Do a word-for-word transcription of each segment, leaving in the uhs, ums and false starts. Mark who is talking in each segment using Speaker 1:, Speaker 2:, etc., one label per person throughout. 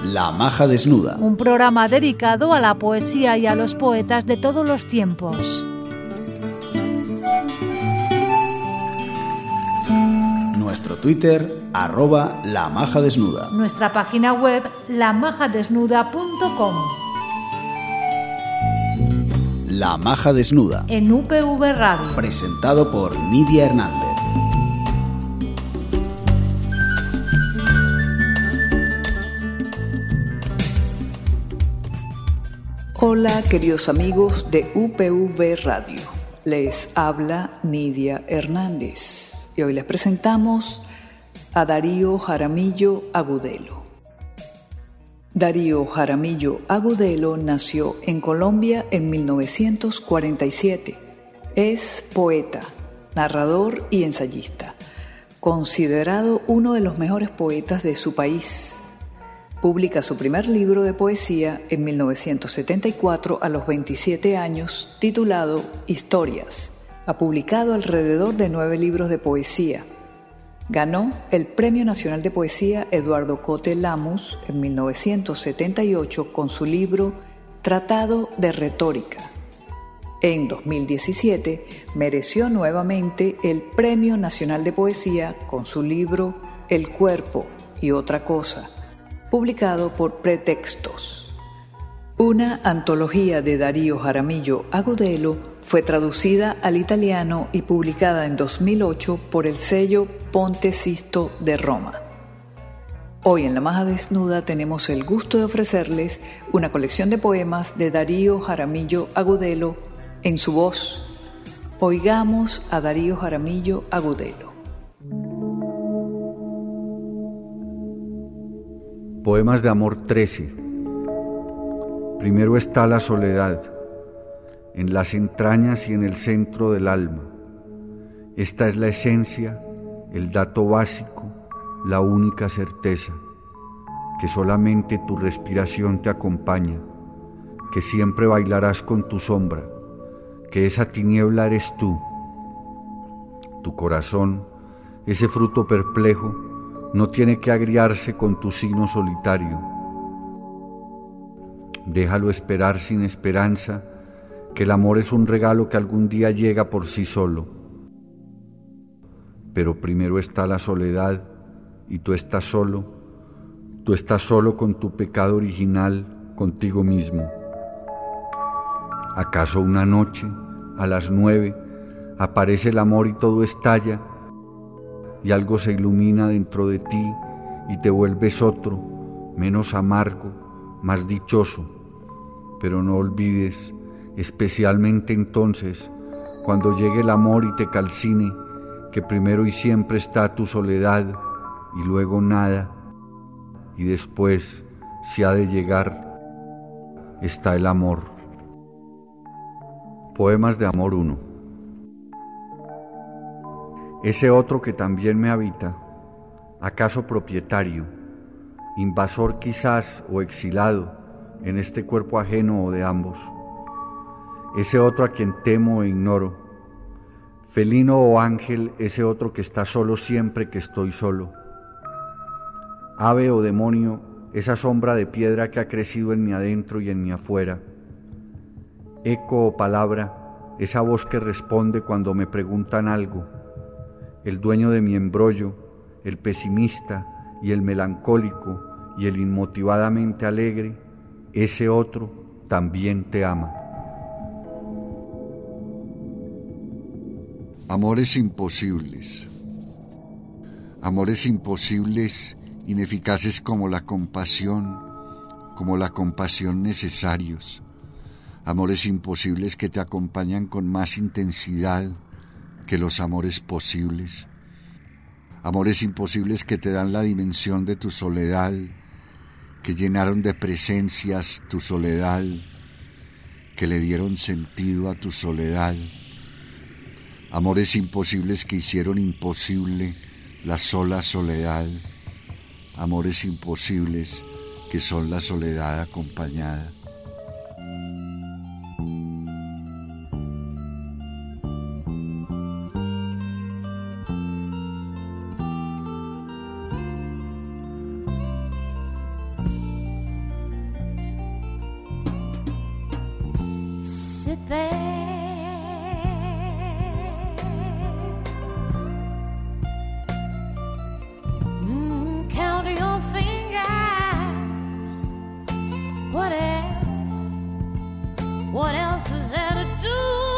Speaker 1: La Maja Desnuda.
Speaker 2: Un programa dedicado a la poesía y a los poetas de todos los tiempos.
Speaker 1: Nuestro Twitter, arroba La Maja Desnuda.
Speaker 2: Nuestra página web, la maja desnuda punto com.
Speaker 1: La Maja Desnuda.
Speaker 2: En U P V Radio.
Speaker 1: Presentado por Nidia Hernández.
Speaker 3: Hola queridos amigos de U P V Radio, les habla Nidia Hernández y hoy les presentamos a Darío Jaramillo Agudelo. Darío Jaramillo Agudelo nació en Colombia en mil novecientos cuarenta y siete. Es poeta, narrador y ensayista, considerado uno de los mejores poetas de su país. Publica su primer libro de poesía en mil novecientos setenta y cuatro a los veintisiete años, titulado Historias. Ha publicado alrededor de nueve libros de poesía. Ganó el Premio Nacional de Poesía Eduardo Cote Lamus en mil novecientos setenta y ocho con su libro Tratado de Retórica. En dos mil diecisiete mereció nuevamente el Premio Nacional de Poesía con su libro El Cuerpo y Otra Cosa, publicado por Pretextos. Una antología de Darío Jaramillo Agudelo fue traducida al italiano y publicada en dos mil ocho por el sello Ponte Sisto de Roma. Hoy en La Maja Desnuda tenemos el gusto de ofrecerles una colección de poemas de Darío Jaramillo Agudelo en su voz. Oigamos a Darío Jaramillo Agudelo.
Speaker 4: Poemas de amor trece. Primero está la soledad, en las entrañas y en el centro del alma. Esta es la esencia, el dato básico, la única certeza, que solamente tu respiración te acompaña, que siempre bailarás con tu sombra, que esa tiniebla eres tú. Tu corazón, ese fruto perplejo, no tiene que agriarse con tu signo solitario. Déjalo esperar sin esperanza, que el amor es un regalo que algún día llega por sí solo. Pero primero está la soledad y tú estás solo, tú estás solo con tu pecado original, contigo mismo. ¿Acaso una noche, a las nueve, aparece el amor y todo estalla? Y algo se ilumina dentro de ti y te vuelves otro, menos amargo, más dichoso. Pero no olvides, especialmente entonces, cuando llegue el amor y te calcine, que primero y siempre está tu soledad y luego nada, y después, si ha de llegar, está el amor. Poemas de amor uno. Ese otro que también me habita, acaso propietario, invasor quizás o exilado en este cuerpo ajeno o de ambos. Ese otro a quien temo e ignoro, felino o ángel, ese otro que está solo siempre que estoy solo. Ave o demonio, esa sombra de piedra que ha crecido en mi adentro y en mi afuera. Eco o palabra, esa voz que responde cuando me preguntan algo. El dueño de mi embrollo, el pesimista y el melancólico y el inmotivadamente alegre, ese otro también te ama.
Speaker 5: Amores imposibles. Amores imposibles, ineficaces como la compasión, como la compasión necesarios. Amores imposibles que te acompañan con más intensidad que los amores posibles. Amores imposibles que te dan la dimensión de tu soledad, que llenaron de presencias tu soledad, que le dieron sentido a tu soledad. Amores imposibles que hicieron imposible la sola soledad. Amores imposibles que son la soledad acompañada.
Speaker 6: there. Mm, count your fingers. What else? What else is there to do?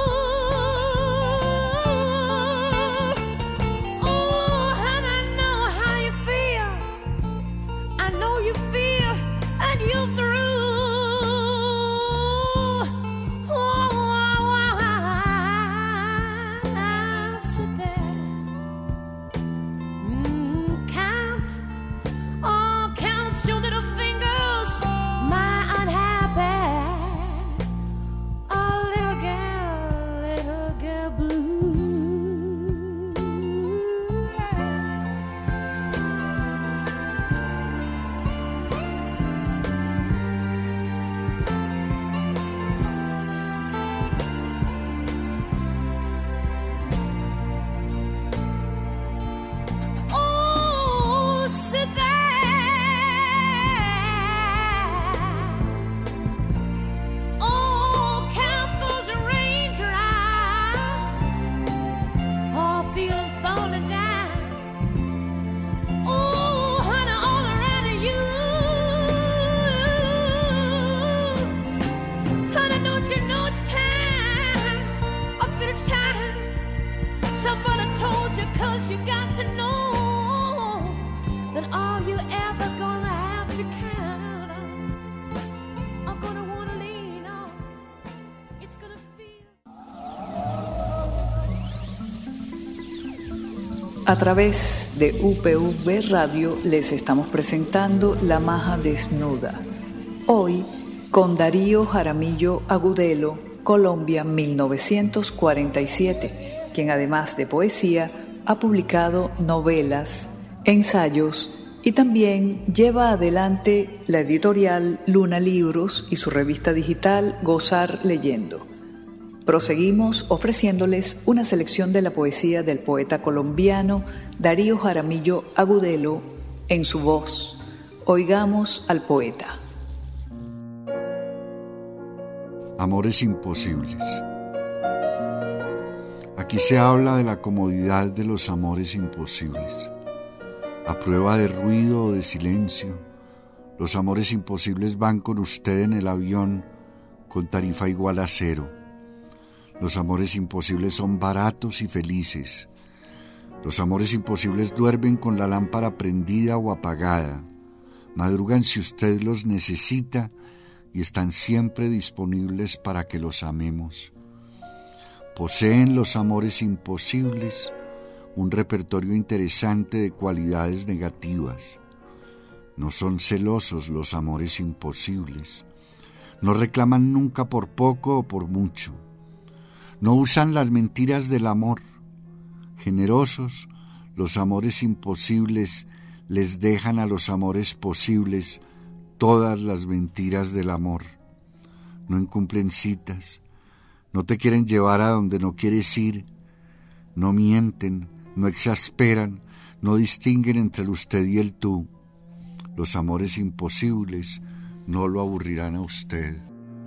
Speaker 3: A través de U P V Radio les estamos presentando La Maja Desnuda. Hoy con Darío Jaramillo Agudelo, Colombia mil novecientos cuarenta y siete, quien además de poesía ha publicado novelas, ensayos y también lleva adelante la editorial Luna Libros y su revista digital Gozar Leyendo. Proseguimos ofreciéndoles una selección de la poesía del poeta colombiano Darío Jaramillo Agudelo en su voz. Oigamos al poeta.
Speaker 5: Amores imposibles. Aquí se habla de la comodidad de los amores imposibles. A prueba de ruido o de silencio, los amores imposibles van con usted en el avión con tarifa igual a cero. Los amores imposibles son baratos y felices. Los amores imposibles duermen con la lámpara prendida o apagada. Madrugan si usted los necesita y están siempre disponibles para que los amemos. Poseen los amores imposibles un repertorio interesante de cualidades negativas. No son celosos los amores imposibles. No reclaman nunca por poco o por mucho. No usan las mentiras del amor. Generosos, los amores imposibles les dejan a los amores posibles todas las mentiras del amor. No incumplen citas, no te quieren llevar a donde no quieres ir, no mienten, no exasperan, no distinguen entre el usted y el tú. Los amores imposibles no lo aburrirán a usted.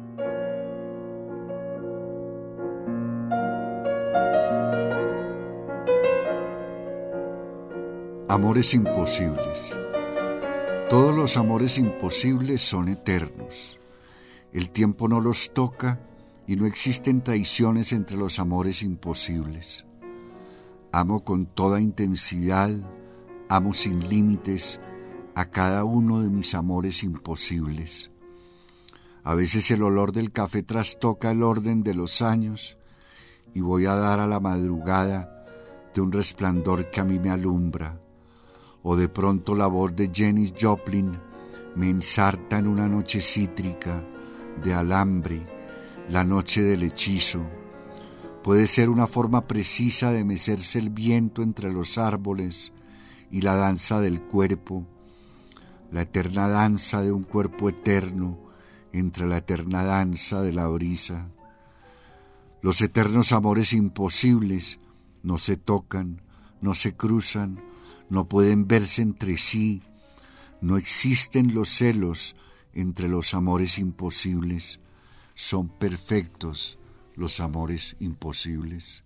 Speaker 5: Amores imposibles. Todos los amores imposibles son eternos. El tiempo no los toca y no existen traiciones entre los amores imposibles. Amo con toda intensidad, amo sin límites a cada uno de mis amores imposibles. A veces el olor del café trastoca el orden de los años y voy a dar a la madrugada de un resplandor que a mí me alumbra. O de pronto la voz de Janis Joplin me ensarta en una noche cítrica de alambre, la noche del hechizo. Puede ser una forma precisa de mecerse el viento entre los árboles y la danza del cuerpo, la eterna danza de un cuerpo eterno entre la eterna danza de la brisa. Los eternos amores imposibles no se tocan, no se cruzan, no pueden verse entre sí, no existen los celos entre los amores imposibles, son perfectos los amores imposibles.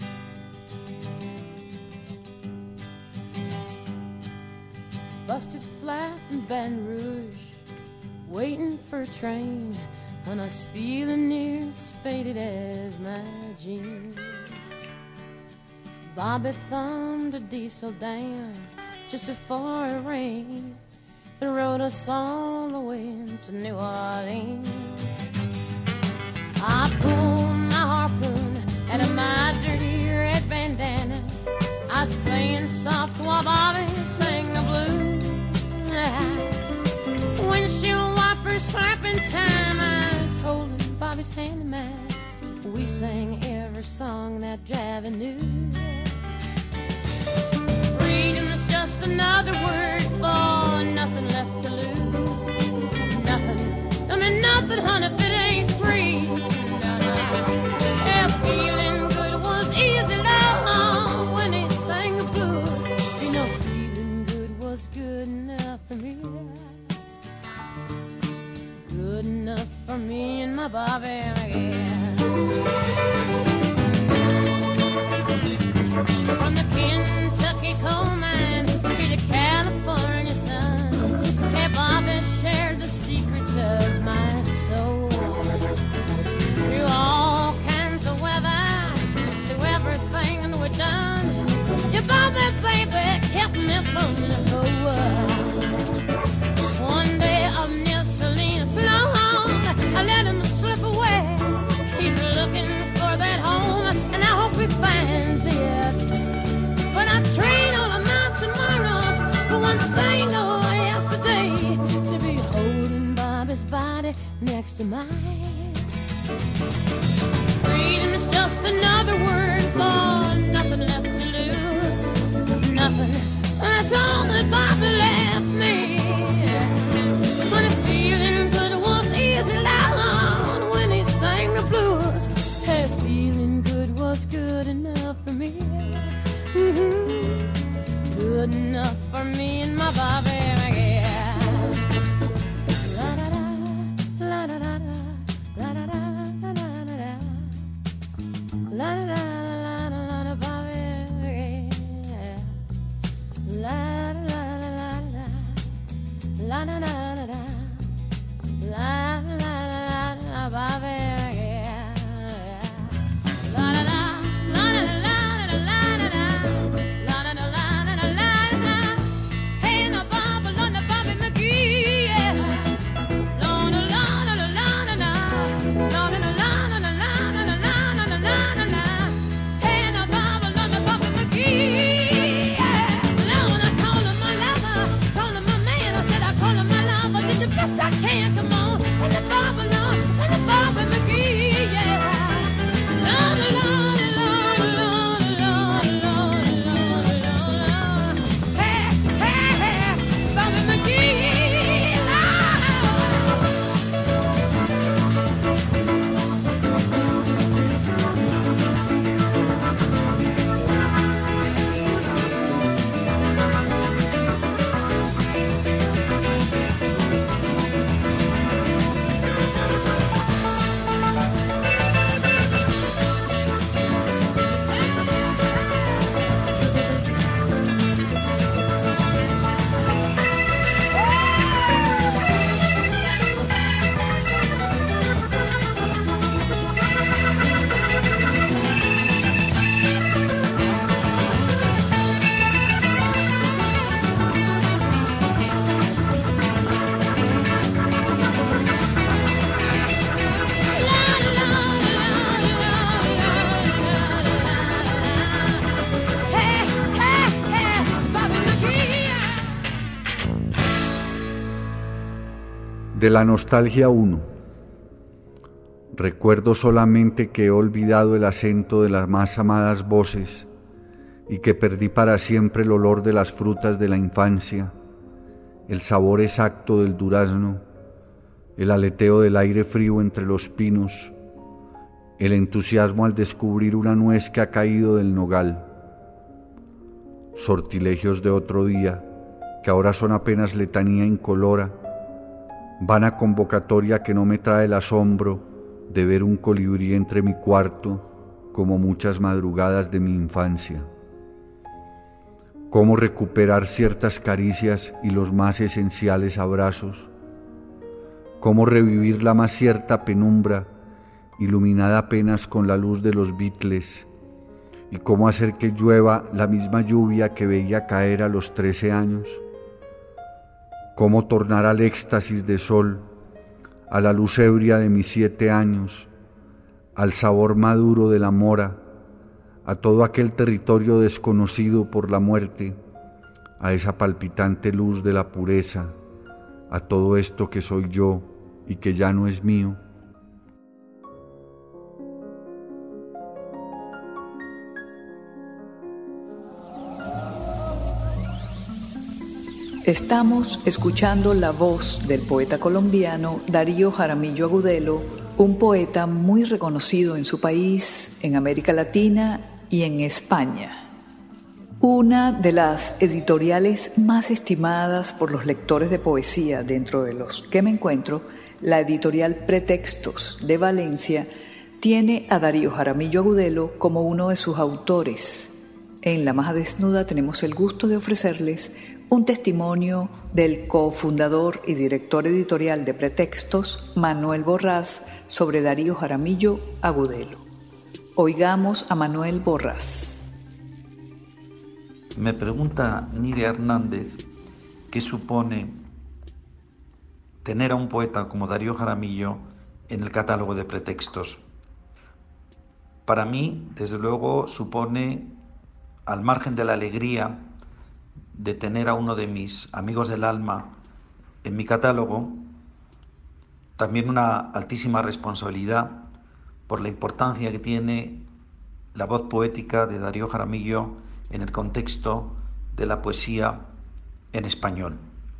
Speaker 6: Busted flat in Baton Rouge, waiting for a train, and I was feeling near as faded as my jeans. Bobby thumbed a diesel down just before it rained and rode us all the way to New Orleans. I pulled my harpoon out of my dirty red bandana. I was playing soft while Bobby sang the blues. Windshield wipers slapping time, I was holding Bobby's hand in mine. We sang every song that Javi knew. Freedom's just another word for nothing left to lose. Nothing, I mean nothing, honey, if it ain't free. No, no. Yeah, feeling good was easy, love, when he sang the blues. You know, feeling good was good enough for me. Good enough for me and my Bobby again. From the Kentucky coal mine to the California sun, hey, Bobby shared the secrets of my soul. Through all kinds of weather, through everything we've done, your Bobby, baby, kept me from the whole world. One day up near Salinas, long, I let him slip away. He's looking for that home, and I hope he finds it. But I trade all of my tomorrows for one single yesterday, to be holding Bobby's body next to mine. Freedom is just another word for nothing left to lose. Nothing, that's all that Bobby left me. But if feeling good was easy, loud when he sang the blues, hey, feeling good was good enough for me. Mm-hmm. Good enough for me and my Bobby, yeah. La da da, la da da da, la da da, la da da da, la da da, la da da da, Bobby, yeah. La da da da da, la da da da da, la da da da, Bobby, yeah. La da da, la da da. I can't come on, and the Bobby Lord, and the Bobby McGee, yeah. Lord, Lord, Lord, Lord, Lord, Lord, Lord, Lord. Hey, hey, hey, Bobby McGee,
Speaker 4: De la nostalgia uno. Recuerdo solamente que he olvidado el acento de las más amadas voces y que perdí para siempre el olor de las frutas de la infancia, el sabor exacto del durazno, el aleteo del aire frío entre los pinos, el entusiasmo al descubrir una nuez que ha caído del nogal. Sortilegios de otro día, que ahora son apenas letanía incolora, vana convocatoria que no me trae el asombro de ver un colibrí entre mi cuarto como muchas madrugadas de mi infancia. Cómo recuperar ciertas caricias y los más esenciales abrazos. Cómo revivir la más cierta penumbra, iluminada apenas con la luz de los Beatles, y cómo hacer que llueva la misma lluvia que veía caer a los trece años. Cómo tornar al éxtasis de sol, a la luz ebria de mis siete años, al sabor maduro de la mora, a todo aquel territorio desconocido por la muerte, a esa palpitante luz de la pureza, a todo esto que soy yo y que ya no es mío.
Speaker 3: Estamos escuchando la voz del poeta colombiano Darío Jaramillo Agudelo, un poeta muy reconocido en su país, en América Latina y en España. Una de las editoriales más estimadas por los lectores de poesía, dentro de los que me encuentro, la editorial Pretextos de Valencia, tiene a Darío Jaramillo Agudelo como uno de sus autores. En La Maja Desnuda tenemos el gusto de ofrecerles un testimonio del cofundador y director editorial de Pretextos, Manuel Borrás, sobre Darío Jaramillo Agudelo. Oigamos a Manuel Borrás.
Speaker 7: Me pregunta Nidia Hernández qué supone tener a un poeta como Darío Jaramillo en el catálogo de Pretextos. Para mí, desde luego, supone, al margen de la alegría de tener a uno de mis amigos del alma en mi catálogo, también una altísima responsabilidad por la importancia que tiene la voz poética de Darío Jaramillo en el contexto de la poesía en español.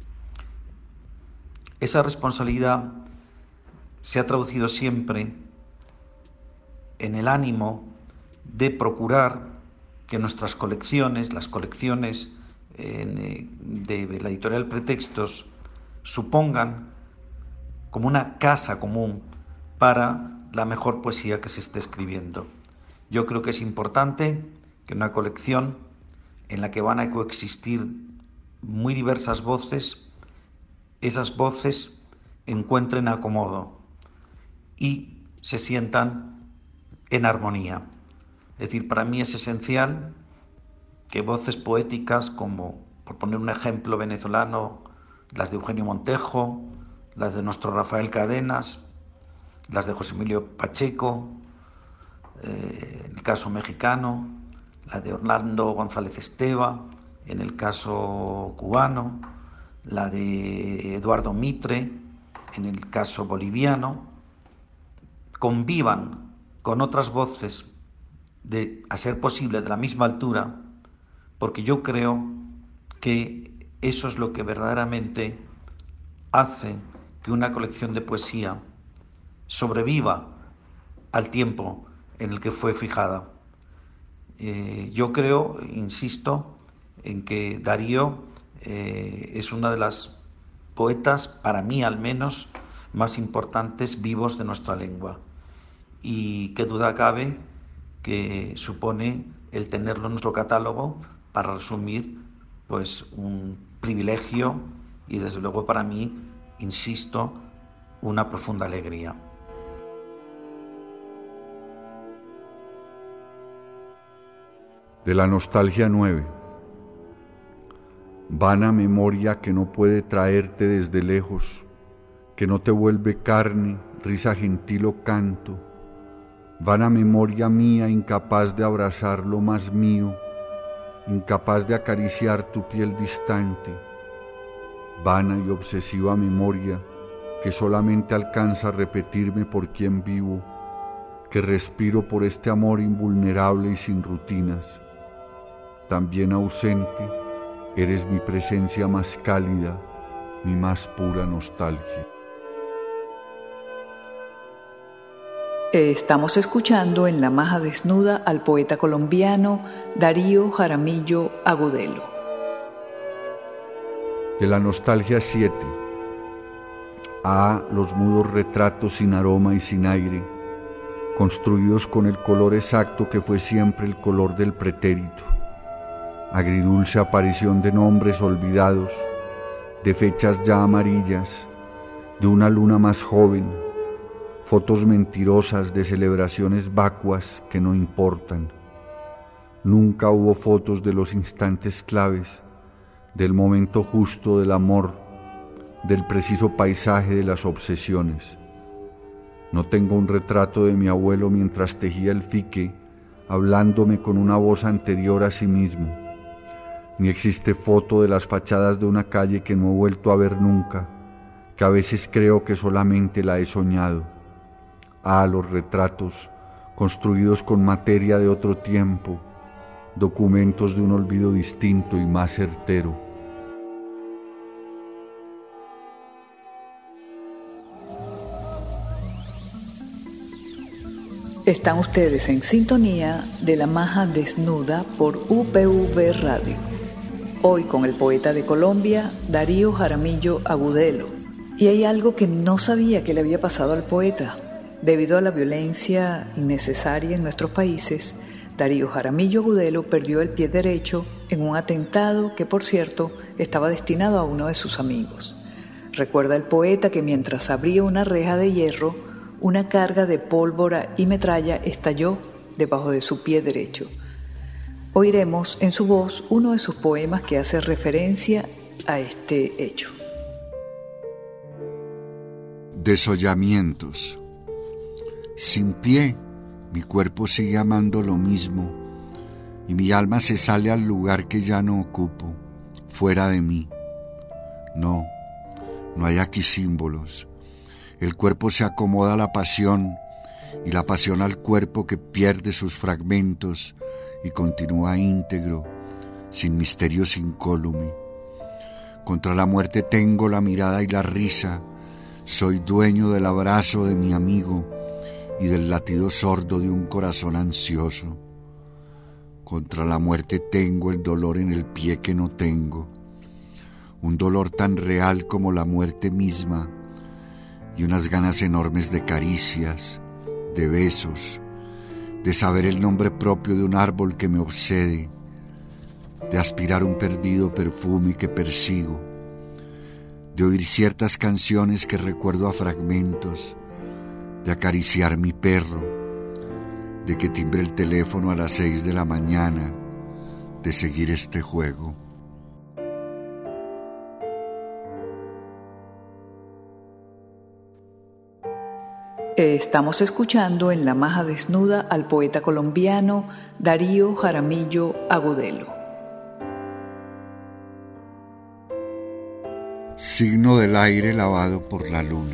Speaker 7: Esa responsabilidad se ha traducido siempre en el ánimo de procurar que nuestras colecciones, las colecciones de la editorial Pretextos, supongan como una casa común para la mejor poesía que se esté escribiendo. Yo creo que es importante que una colección en la que van a coexistir muy diversas voces, esas voces encuentren acomodo y se sientan en armonía. Es decir, para mí es esencial que voces poéticas como, por poner un ejemplo venezolano, las de Eugenio Montejo, las de nuestro Rafael Cadenas, las de José Emilio Pacheco, eh, en el caso mexicano, la de Orlando González Esteva, en el caso cubano, la de Eduardo Mitre, en el caso boliviano, convivan con otras voces de, a ser posible, de la misma altura, porque yo creo que eso es lo que verdaderamente hace que una colección de poesía sobreviva al tiempo en el que fue fijada. Eh, yo creo, insisto, en que Darío eh, es una de las poetas, para mí al menos, más importantes vivos de nuestra lengua. Y qué duda cabe que supone el tenerlo en nuestro catálogo, para resumir, pues un privilegio y desde luego para mí, insisto, una profunda alegría.
Speaker 4: De la nostalgia nueve. Vana memoria que no puede traerte desde lejos, que no te vuelve carne, risa gentil o canto. Vana memoria mía incapaz de abrazar lo más mío, incapaz de acariciar tu piel distante, vana y obsesiva memoria que solamente alcanza a repetirme por quien vivo, que respiro por este amor invulnerable y sin rutinas. También ausente, eres mi presencia más cálida, mi más pura nostalgia.
Speaker 3: Estamos escuchando en La Maja Desnuda al poeta colombiano Darío Jaramillo Agudelo.
Speaker 4: De la nostalgia siete. A los mudos retratos sin aroma y sin aire, construidos con el color exacto que fue siempre el color del pretérito, agridulce aparición de nombres olvidados, de fechas ya amarillas, de una luna más joven, fotos mentirosas de celebraciones vacuas que no importan. Nunca hubo fotos de los instantes claves, del momento justo del amor, del preciso paisaje de las obsesiones. No tengo un retrato de mi abuelo mientras tejía el fique, hablándome con una voz anterior a sí mismo. Ni existe foto de las fachadas de una calle que no he vuelto a ver nunca, que a veces creo que solamente la he soñado. Ah, los retratos, construidos con materia de otro tiempo, documentos de un olvido distinto y más certero.
Speaker 3: Están ustedes en sintonía de La Maja Desnuda por U P V Radio. Hoy con el poeta de Colombia, Darío Jaramillo Agudelo. Y hay algo que no sabía que le había pasado al poeta. Debido a la violencia innecesaria en nuestros países, Darío Jaramillo Agudelo perdió el pie derecho en un atentado que, por cierto, estaba destinado a uno de sus amigos. Recuerda el poeta que mientras abría una reja de hierro, una carga de pólvora y metralla estalló debajo de su pie derecho. Oiremos en su voz uno de sus poemas que hace referencia a este hecho.
Speaker 5: Desollamientos. Sin pie, mi cuerpo sigue amando lo mismo y mi alma se sale al lugar que ya no ocupo, fuera de mí. No, no hay aquí símbolos. El cuerpo se acomoda a la pasión y la pasión al cuerpo que pierde sus fragmentos y continúa íntegro, sin misterios incólume. Contra la muerte tengo la mirada y la risa, soy dueño del abrazo de mi amigo y del latido sordo de un corazón ansioso. Contra la muerte tengo el dolor en el pie que no tengo, un dolor tan real como la muerte misma, y unas ganas enormes de caricias, de besos, de saber el nombre propio de un árbol que me obsede, de aspirar un perdido perfume que persigo, de oír ciertas canciones que recuerdo a fragmentos, de acariciar mi perro, de que timbre el teléfono a las seis de la mañana, de seguir este juego.
Speaker 3: Estamos escuchando en La Maja Desnuda al poeta colombiano Darío Jaramillo Agudelo.
Speaker 5: Signo del aire lavado por la luna.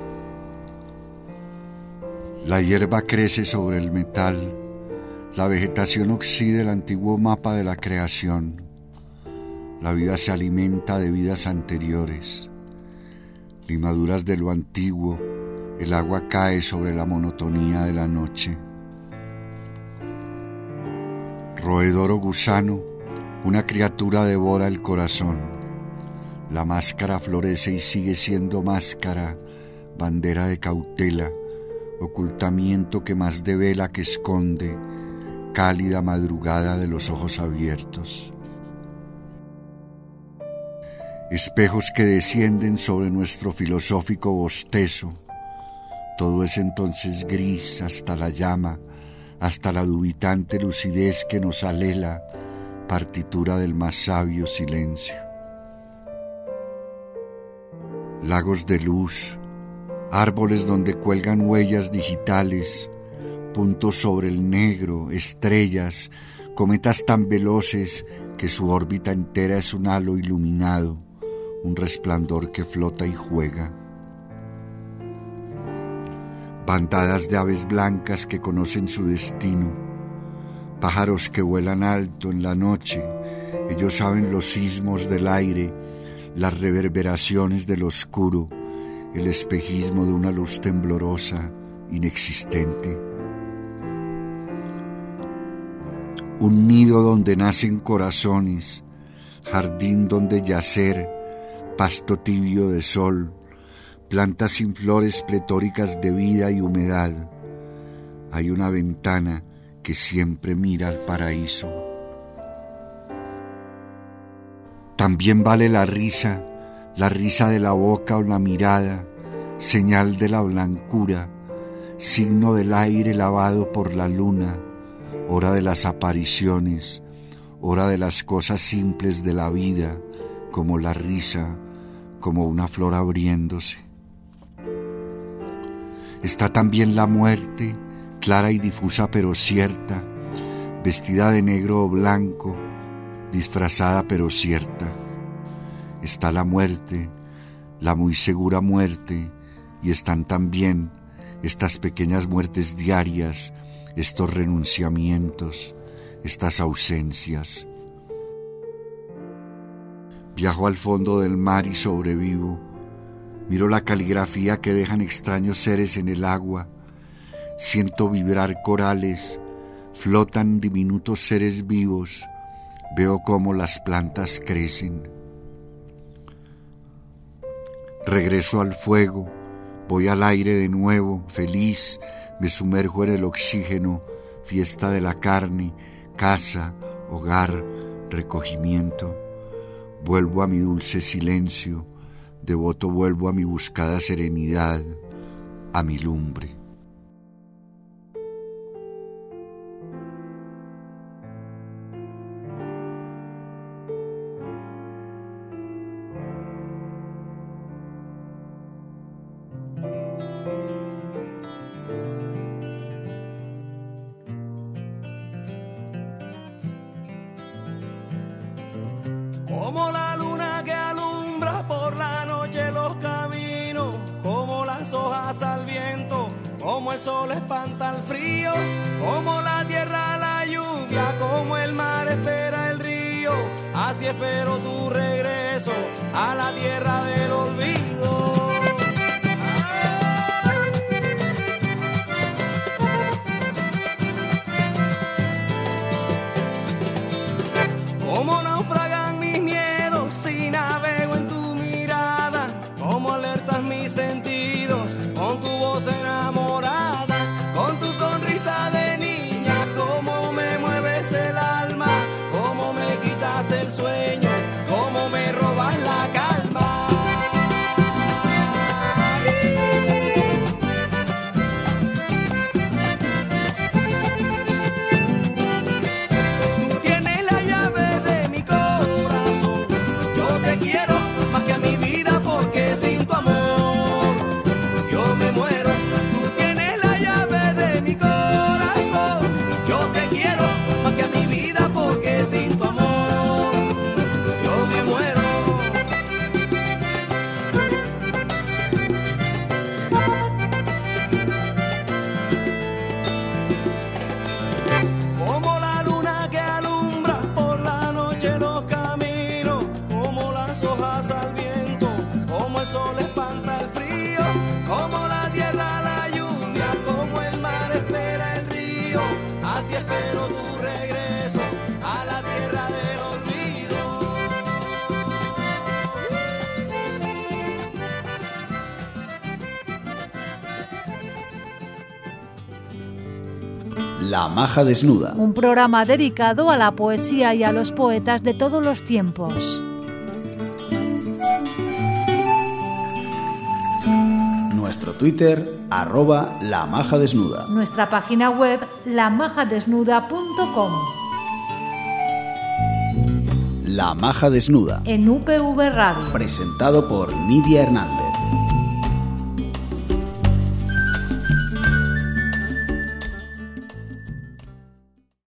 Speaker 5: La hierba crece sobre el metal, la vegetación oxida el antiguo mapa de la creación. La vida se alimenta de vidas anteriores, limaduras de lo antiguo. El agua cae sobre la monotonía de la noche. Roedor o gusano, una criatura devora el corazón. La máscara florece y sigue siendo máscara, bandera de cautela, ocultamiento que más devela que esconde, cálida madrugada de los ojos abiertos. Espejos que descienden sobre nuestro filosófico bostezo. Todo es entonces gris hasta la llama, hasta la dubitante lucidez que nos alela, partitura del más sabio silencio. Lagos de luz, árboles donde cuelgan huellas digitales, puntos sobre el negro, estrellas, cometas tan veloces que su órbita entera es un halo iluminado, un resplandor que flota y juega. Bandadas de aves blancas que conocen su destino, pájaros que vuelan alto en la noche, ellos saben los sismos del aire, las reverberaciones del oscuro, el espejismo de una luz temblorosa, inexistente. Un nido donde nacen corazones, jardín donde yacer, pasto tibio de sol, plantas sin flores pletóricas de vida y humedad, hay una ventana que siempre mira al paraíso. También vale la risa, la risa de la boca o la mirada, señal de la blancura, signo del aire lavado por la luna, hora de las apariciones, hora de las cosas simples de la vida, como la risa, como una flor abriéndose. Está también la muerte, clara y difusa pero cierta, vestida de negro o blanco, disfrazada pero cierta. Está la muerte, la muy segura muerte, y están también estas pequeñas muertes diarias, estos renunciamientos, estas ausencias. Viajo al fondo del mar y sobrevivo. Miro la caligrafía que dejan extraños seres en el agua. Siento vibrar corales, flotan diminutos seres vivos. Veo cómo las plantas crecen. Regreso al fuego, voy al aire de nuevo, feliz, me sumerjo en el oxígeno, fiesta de la carne, casa, hogar, recogimiento. Vuelvo a mi dulce silencio, devoto vuelvo a mi buscada serenidad, a mi lumbre.
Speaker 8: Como la luna que alumbra por la noche los caminos, como las hojas al viento, como el sol espanta el frío, como la tierra la lluvia, como el mar espera el río, así espero tu regreso a la tierra del olvido. Como naufragan mis miedos si navego en tu mirada, como alertas mis sentidos con tu voz enamorada, con tu sonrisa de niña, como me mueves el alma, como me quitas el sueño, como me robas la calma. Espero tu regreso a la tierra del
Speaker 1: olvido. La Maja Desnuda.
Speaker 2: Un programa dedicado a la poesía y a los poetas de todos los tiempos.
Speaker 1: Nuestro Twitter, arroba La Maja Desnuda.
Speaker 2: Nuestra página web, la maja desnuda punto com.
Speaker 1: La Maja Desnuda.
Speaker 2: En U P V Radio.
Speaker 1: Presentado por Nidia Hernández.